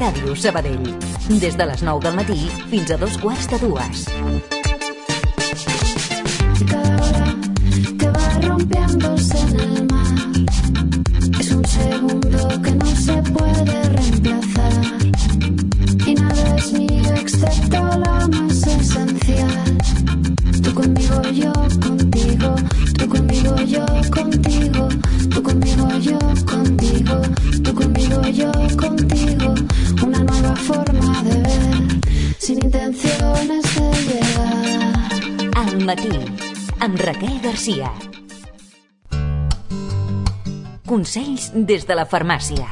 Ràdio Sabadell. Des de les 9 del matí fins a 2:45. Cada hora que va rompiéndose en el mar es un segundo que no se puede reemplazar y nada es mío excepto la más esencial. Tú conmigo, yo contigo, tú conmigo, yo contigo, tú conmigo, yo contigo, tú conmigo, yo contigo. Una nueva forma de ver, sin intenciones de llegar. Al matí, amb Raquel Garcia. Consells des de la farmàcia.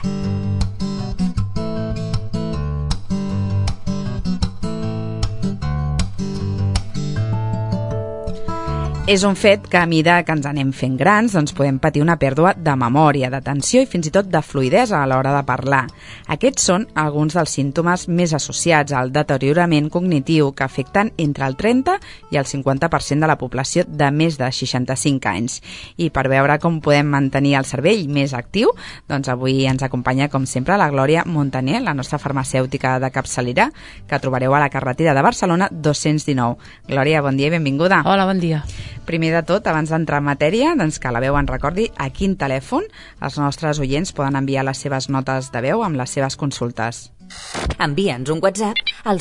És un fet que a mida que ens anem fent grans doncs podem patir una pèrdua de memòria, d'atenció i fins i tot de fluïdesa a l'hora de parlar. Aquests són alguns dels símptomes més associats al deteriorament cognitiu que afecten entre el 30 i el 50% de la població de més de 65 anys. I per veure com podem mantenir el cervell més actiu, doncs avui ens acompanya com sempre la Glòria Montaner, la nostra farmacèutica de capçalera, que trobareu a la carretera de Barcelona 219. Glòria, bon dia i benvinguda. Hola, bon dia. Primer de tot, abans d'entrar en matèria, doncs que la veu ens recordi a quin telèfon els nostres oients poden enviar les seves notes de veu amb les seves consultes. Envia'ns un WhatsApp al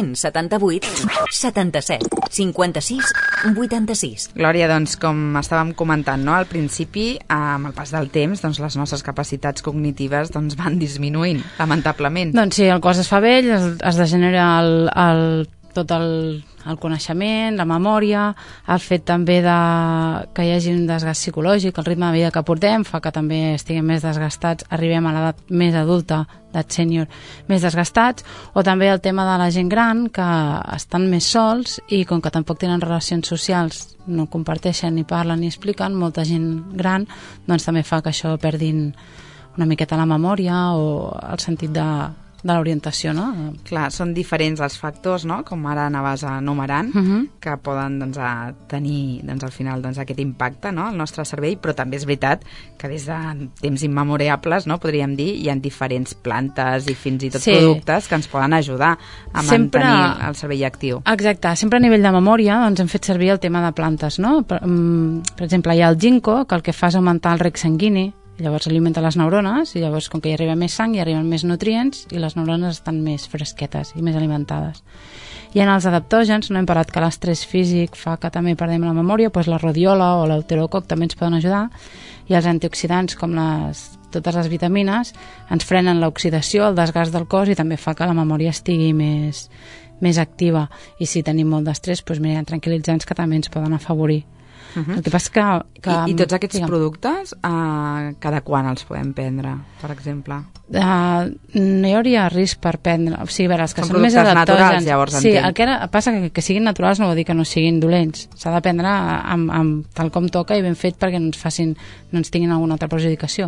678 77 56 86. Glòria, doncs, com estàvem comentant, no? Al principi, amb el pas del temps, doncs, les nostres capacitats cognitives doncs, van disminuint, lamentablement. Doncs sí, el cos es fa vell, es degenera tot el coneixement, la memòria, el fet també que hi hagi un desgast psicològic, el ritme de vida que portem fa que també estiguem més desgastats, arribem a l'edat més adulta, l'edat sènior, més desgastats, o també el tema de la gent gran, que estan més sols i com que tampoc tenen relacions socials, no comparteixen ni parlen ni expliquen, molta gent gran, doncs també fa que això perdin una miqueta la memòria o el sentit de l'orientació, no? Clar, són diferents els factors, no? Com ara anaves enumerant, que poden doncs, tenir doncs, al final doncs, aquest impacte, no? Al nostre cervell, però també és veritat que des de temps immemoriables, no? Podríem dir, hi ha diferents plantes i fins i tot productes que ens poden ajudar a mantenir el cervell actiu. Exacte, sempre a nivell de memòria doncs, hem fet servir el tema de plantes, no? Per exemple, hi ha el ginkgo, que el que fa és augmentar el rec sanguini, llavors alimenta les neurones i llavors com que hi arriba més sang hi arriben més nutrients i les neurones estan més fresquetes i més alimentades. Hi ha els adaptògens, no hem parlat que l'estrès físic fa que també perdem la memòria, doncs la rhodiola o l'euterococ també ens poden ajudar, i els antioxidants com totes les vitamines ens frenen l'oxidació, el desgast del cos i també fa que la memòria estigui més activa, i si tenim molt d'estrès doncs mira, hi ha tranquil·litzants que també ens poden afavorir. El que passa que I tots aquests productes, cada quan els podem prendre, per exemple? No hi hauria risc per prendre. O sigui, els que són més adaptògens. naturals, llavors, sí, entenc. el que passa que siguin naturals no vol dir que no siguin dolents. S'ha de prendre tal com toca i ben fet perquè no ens tinguin alguna altra perjudicació.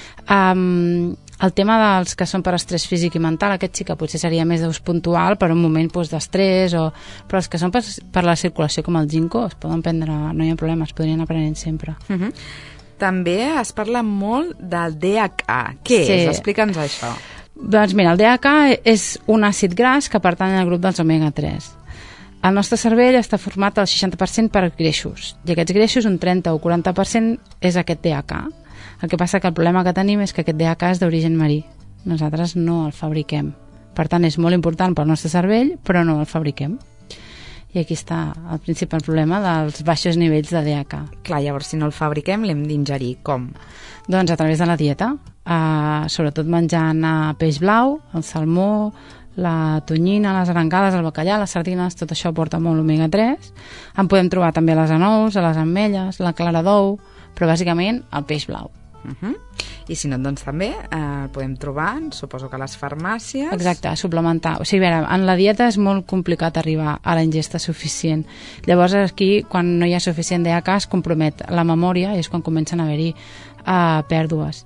El tema dels que són per estrès físic i mental, aquest sí que potser seria més d'ús puntual per un moment d'estrès, però els que són per la circulació com el ginkgo es poden prendre, no hi ha problema, es podrien aprenent sempre. També es parla molt del DHA. Què és? Explica'ns això. Doncs mira, el DHA és un àcid gras que pertany al grup dels omega-3. El nostre cervell està format al 60% per greixos, i aquests greixos, un 30 o 40% és aquest DHA. El que passa que el problema que tenim és que aquest DHA és d'origen marí. Nosaltres no el fabriquem. Per tant, és molt important pel nostre cervell, però no el fabriquem. I aquí està el principal problema dels baixos nivells de DHA. Clar, llavors, si no el fabriquem, l'hem d'ingerir. Com? Doncs a través de la dieta. Sobretot menjant peix blau, el salmó, la tonyina, les arengades, el bacallà, les sardines, tot això porta molt omega-3. En podem trobar també a les anous, a les ametlles, la clara d'ou, però bàsicament el peix blau. I si no, doncs també el podem trobar, suposo que a les farmàcies. Exacte, suplementar. O sigui, a veure, en la dieta és molt complicat arribar a la ingesta suficient. Llavors aquí, quan no hi ha suficient DHA, es compromet la memòria i és quan comencen a haver-hi pèrdues.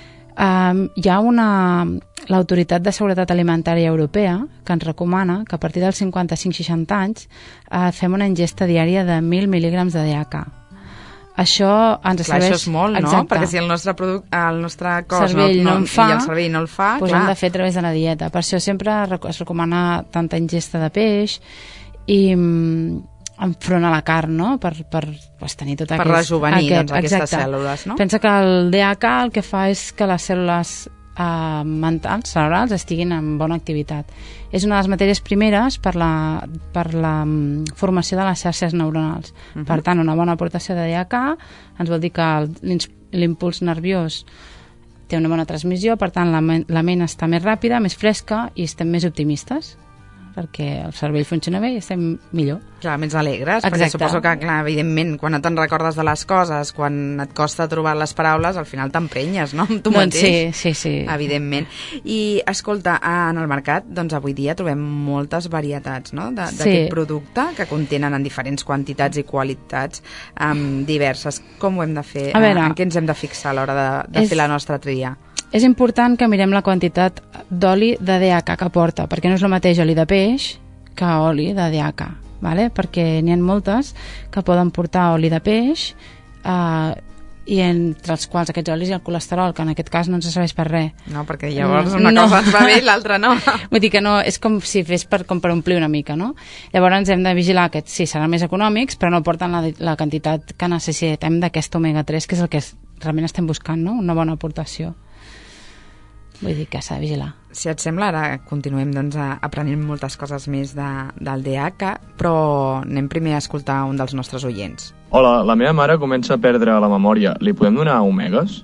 Hi ha l'Autoritat de Seguretat Alimentària Europea que ens recomana que a partir dels 55-60 anys fem una ingesta diària de 1.000 mil·lígrams de DHA. això ens serveix... Això és molt, no? Exacte. Perquè si el nostre cos cervell no en fa, i el cervell no el fa, doncs clar. hem de fer a través de la dieta. Per això sempre es recomana tanta ingesta de peix i enfront a la carn, no? Per tenir tot per rejuvenir aquestes cèl·lules, no? Pensa que el DHA el que fa és que les cèl·lules mentals, cerebrals, estiguin en bona activitat. És una de les matèries primeres per la formació de les xarxes neuronals. Per tant, una bona aportació de DHA ens vol dir que l'impuls nerviós té una bona transmissió, per tant, la ment està més ràpida, més fresca i estem més optimistes, perquè el cervell funciona bé i estem millor. Clar, més alegres, perquè suposo que, clar, evidentment, quan no te'n recordes de les coses, quan et costa trobar les paraules, al final t'emprenyes, no?, amb tu mateix. Sí. Evidentment. I, escolta, en el mercat, doncs avui dia trobem moltes varietats, no?, d'aquest producte, que contenen en diferents quantitats i qualitats diverses. Com ho hem de fer? En què ens hem de fixar a l'hora de fer la nostra tria? És important que mirem la quantitat d'oli de DHA que porta, perquè no és el mateix oli de peix que oli de DHA, ¿vale? Perquè n'hi ha moltes que poden portar oli de peix i entre els quals aquests olis hi ha el colesterol, que en aquest cas no ens serveix per res. No, perquè llavors una cosa ens va bé i l'altra no. Vull dir que no, és com si fes per omplir una mica, no? Llavors hem de vigilar que sí, seran més econòmics, però no porten la quantitat que necessitem d'aquest omega-3, que és el que realment estem buscant, no? Una bona aportació. Vull dir que s'ha de vigilar. Si et sembla, ara continuem doncs, aprenent moltes coses més del DHA, però anem primer a escoltar un dels nostres oients. Hola, la meva mare comença a perdre la memòria. Li podem donar omegues?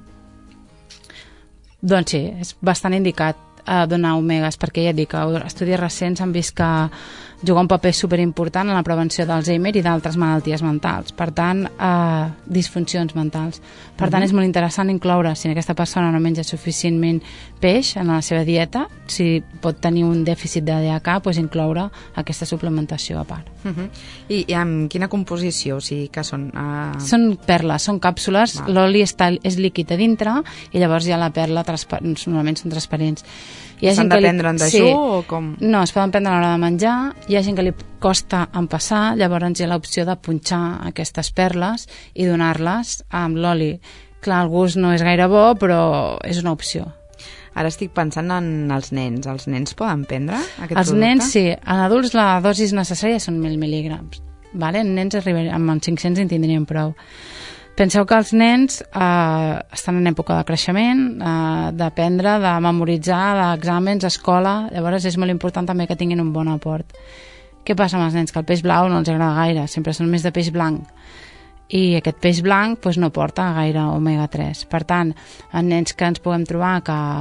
Doncs sí, és bastant indicat donar omegues, perquè ja et dic, estudis recents han vist que juga un paper superimportant en la prevenció d'Alzheimer i d'altres malalties mentals, per tant, disfuncions mentals. Per tant, és molt interessant incloure, si aquesta persona no menja suficientment peix en la seva dieta, si pot tenir un dèficit de DHA, doncs incloure aquesta suplementació a part. I amb quina composició? O sigui, què són? Són perles, són càpsules, l'oli és líquid a dintre i llavors ja la perla normalment són transparents. S'han de prendre en dejú o com? No, es poden prendre a l'hora de menjar. Hi ha gent que li costa empassar, llavors hi ha l'opció de punxar aquestes perles i donar-les amb l'oli. Clar, el gust no és gaire bo, però és una opció. Ara estic pensant en els nens. Els nens poden prendre aquest producte? Els nens, sí. En adults la dosi necessària són 1.000 mil·lígrams. En nens amb 500 en tindríem prou. Penseu que els nens estan en època de creixement, d'aprendre, de memoritzar, d'exàmens, escola, llavors és molt important també que tinguin un bon aport. Què passa amb els nens? Que el peix blau no els agrada gaire, sempre són més de peix blanc. I aquest peix blanc no porta gaire omega-3. Per tant, en nens que ens puguem trobar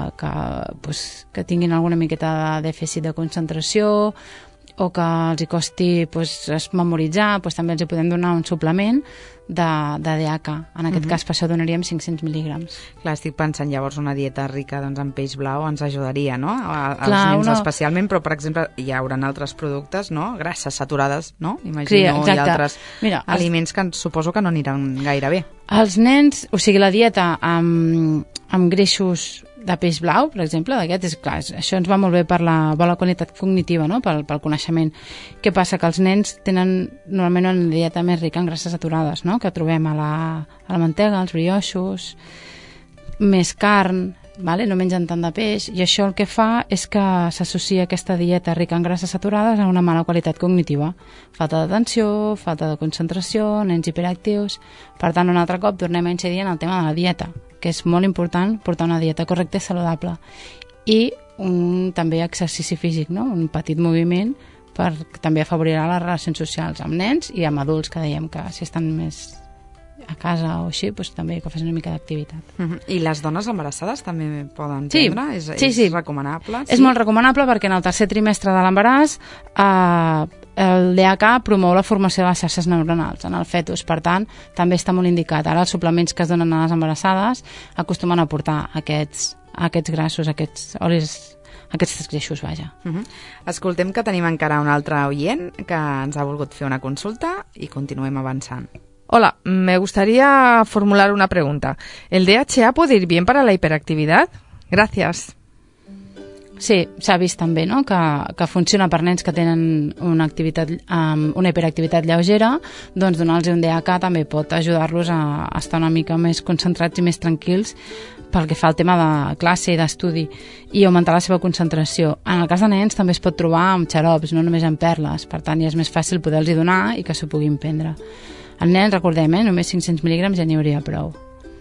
que tinguin alguna miqueta de dèficit de concentració o que els costi memoritzar, també els podem donar un suplement de DHA. En aquest cas, per això donaríem 500 mil·lígrams. Clar, estic pensant llavors una dieta rica en peix blau ens ajudaria, no? Als nens especialment, però per exemple hi haurà altres productes, no? Grasses saturades, no? Imagino, i altres aliments que suposo que no aniran gaire bé. Els nens, o sigui, la dieta amb greixos de peix blau, per exemple, d'aquest, clar, això ens va molt bé per la bona qualitat cognitiva, no? pel coneixement. Què passa? Que els nens tenen normalment una dieta més rica en grasses saturades, no? Que trobem a la mantega, als brioixos, més carn, no mengen tant de peix, i això el que fa és que s'associa aquesta dieta rica en grasses saturades a una mala qualitat cognitiva. Falta d'atenció, falta de concentració, nens hiperactius. Per tant, un altre cop tornem a incidir en el tema de la dieta, que és molt important portar una dieta correcta i saludable. I també exercici físic, no? Un petit moviment també afavorirà les relacions socials amb nens i amb adults, que dèiem que si estan més a casa o així, també que facin una mica d'activitat. I les dones embarassades també poden prendre? Sí. És recomanable? És molt recomanable perquè en el tercer trimestre de l'embaràs el DHA promou la formació de les xarxes neuronals en el fetus, per tant, també està molt indicat. Ara els suplements que es donen a les embarassades acostumen a portar aquests grassos, aquests olis, aquests greixos, vaja. Escoltem que tenim encara un altre oient que ens ha volgut fer una consulta i continuem avançant. Hola, me gustaría formular una pregunta. ¿El DHA puede ir bien para la hiperactividad? Gracias. Sí, s'ha vist també, no?, que funciona per nens que tenen una hiperactivitat lleugera, doncs donar-los un DHK també pot ajudar-los a estar una mica més concentrats i més tranquils pel que fa al tema de classe i d'estudi i augmentar la seva concentració. En el cas de nens també es pot trobar amb xarops, no només amb perles, per tant ja és més fàcil poder-los donar i que s'ho puguin prendre. El nen, recordem, només 500 mil·lígrams ja n'hi hauria prou.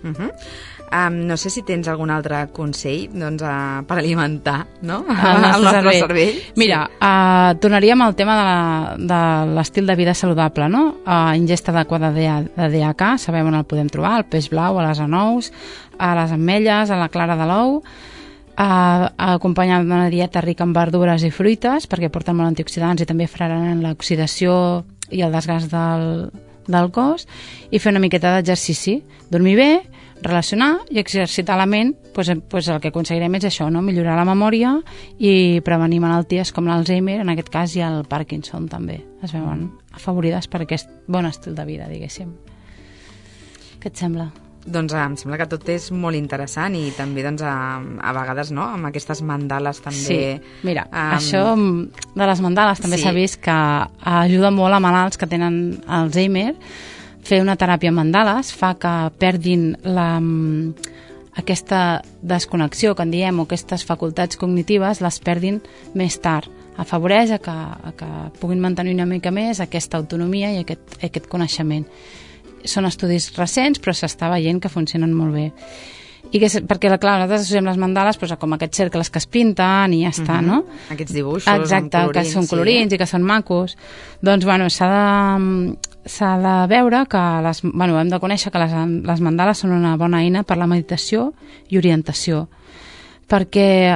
No sé si tens algun altre consell per alimentar, no? El nostre cervell. Mira, sí. Tornaríem al tema de l'estil de vida saludable, no? Ingesta adequada de DHK, sabem on el podem trobar, al peix blau, a les anous, a les ametlles, a la clara de l'ou, acompanyada d'una dieta rica en verdures i fruites, perquè porten molt antioxidants i també frenaran l'oxidació i el desgast del cos, i fer una miqueta d'exercici, dormir bé, relacionar i exercitar la ment, doncs el que aconseguirem és això, no? Millorar la memòria i prevenir malalties com l'Alzheimer, en aquest cas, i el Parkinson també es veuen afavorides per aquest bon estil de vida, diguéssim. Què et sembla? Doncs em sembla que tot és molt interessant i també a vegades, no?, amb aquestes mandales també... Sí, mira, això de les mandales també s'ha vist que ajuda molt a malalts que tenen Alzheimer. Fer una teràpia amb mandales fa que perdin aquesta desconnexió que en diem, o aquestes facultats cognitives, les perdin més tard. Afavoreix que puguin mantenir una mica més aquesta autonomia i aquest coneixement. Són estudis recents, però s'està veient que funcionen molt bé. Perquè, clar, nosaltres associem les mandales com aquests cercles que es pinten i ja està, no? Aquests dibuixos. Exacte, que són colorins i que són macos. Doncs, s'ha de veure que hem de conèixer que les mandales són una bona eina per la meditació i orientació, perquè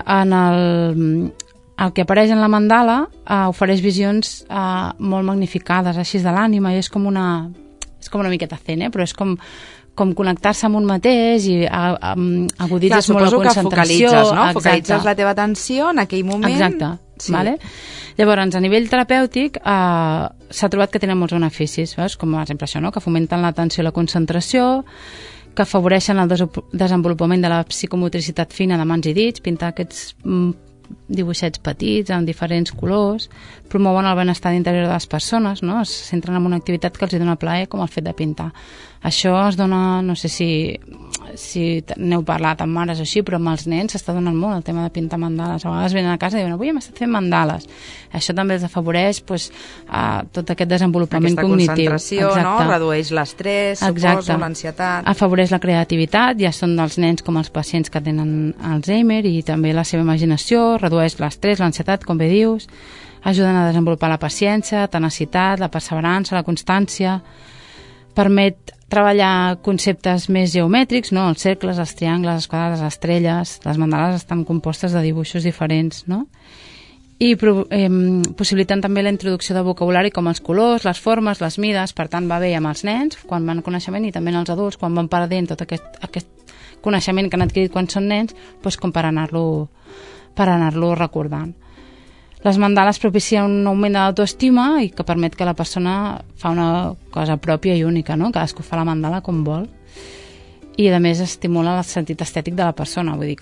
el que apareix en la mandala ofereix visions molt magnificades així de l'ànima, i és com una miqueta zen, però és com connectar-se amb un mateix i aguditzes molt la concentració. Focalitzes, no? Focalitzes la teva atenció en aquell moment. Exacte, sí. Vale? Llavors, a nivell terapèutic s'ha trobat que tenen molts beneficis, veus? Com per exemple això, no? Que fomenten l'atenció i la concentració, que afavoreixen el desenvolupament de la psicomotricitat fina de mans i dits, pintar aquests dibuixets petits amb diferents colors, promouen el benestar interior de les persones, no? Es centren en una activitat que els dona plaer, com el fet de pintar. Això es dona, no sé si n'heu parlat amb mares o així, però amb els nens s'està donant molt el tema de pintar mandales. A vegades venen a casa i diuen, avui hem estat fent mandales. Això també els afavoreix tot aquest desenvolupament cognitiu. Aquesta concentració, no? Redueix l'estrès, suposo, l'ansietat. Afavoreix la creativitat, ja són dels nens com els pacients que tenen Alzheimer, i també la seva imaginació, redueix l'estrès, l'ansietat, com bé dius, ajuden a desenvolupar la paciència, tenacitat, la perseverança, la constància, permet treballar conceptes més geomètrics, no? Els cercles, els triangles, les quadrades, les estrelles. Les mandales estan compostes de dibuixos diferents, no? I possibiliten també la introducció de vocabulari com els colors, les formes, les mides. Per tant, va bé amb els nens quan van coneixement, i també en els adults quan van perdent tot aquest coneixement que han adquirit quan són nens, doncs com per anar-lo recordant. Les mandales propicien un augment de l'autoestima i que permet que la persona fa una cosa pròpia i única, no? Cadascú fa la mandala com vol, i a més estimula el sentit estètic de la persona, vull dir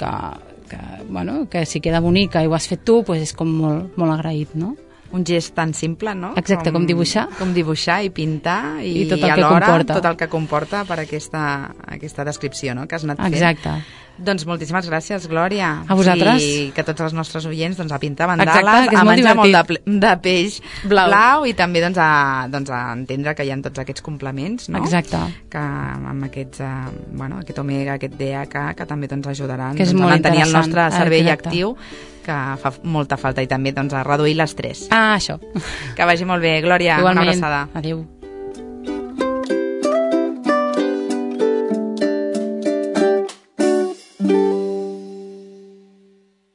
que si queda bonica i ho has fet tu, doncs és com molt, molt agraït, no? Un gest tan simple, no? Exacte, com dibuixar. Com dibuixar i pintar i tot el alhora tot el que comporta per aquesta descripció, no?, que has anat fent. Exacte. Doncs moltíssimes gràcies, Glòria. A vosaltres. I que tots els nostres oients a pintar mandales, exacte, a menjar molt de peix blau i també a entendre que hi ha tots aquests complements, no? Exacte. Que amb aquest omega, aquest DHK, que també ajudaran a mantenir el nostre cervell actiu, que fa molta falta, i també a reduir l'estrès. Això. Que vagi molt bé, Glòria. Igualment. Una abraçada. Adéu.